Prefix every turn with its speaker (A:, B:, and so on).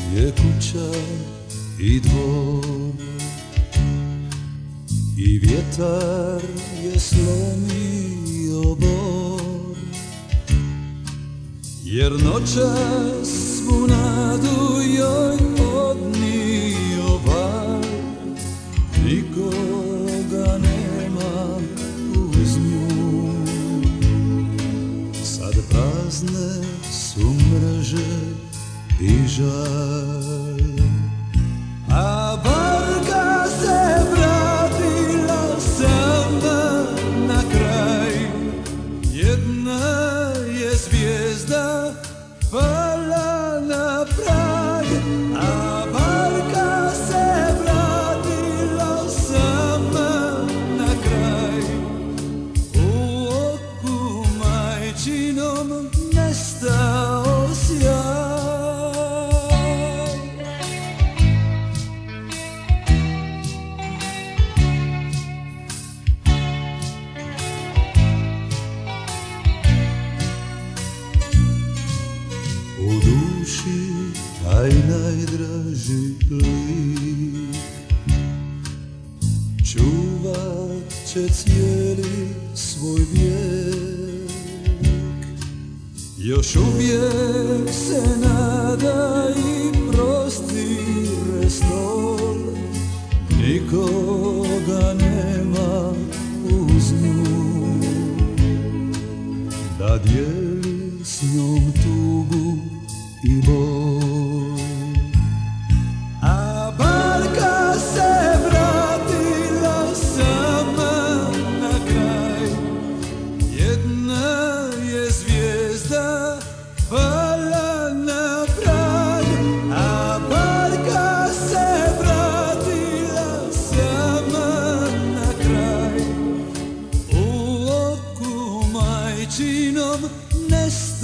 A: je kuća i dvor, i vjetar je slomio bor, jer noćas svu nadu joj odnio val. Nikoga nema uz nju, sad prazne su mreže i žal. A barka se vratila sama na kraj, jedna je zvijezda pala na prag. A barka se vratila sama na kraj, u oku majčinom nestao sjaj. U duši taj najdraži lik čuvat će cijeli svoj vijek. Još uvijek se nada i prostire stol, nikoga nema uz nju da dijeli s njom tugu i bol. A barka se vratila sama na kraj, jedna je zvijezda pala na prag. A barka se vratila sama na kraj, u oku majčinom nestao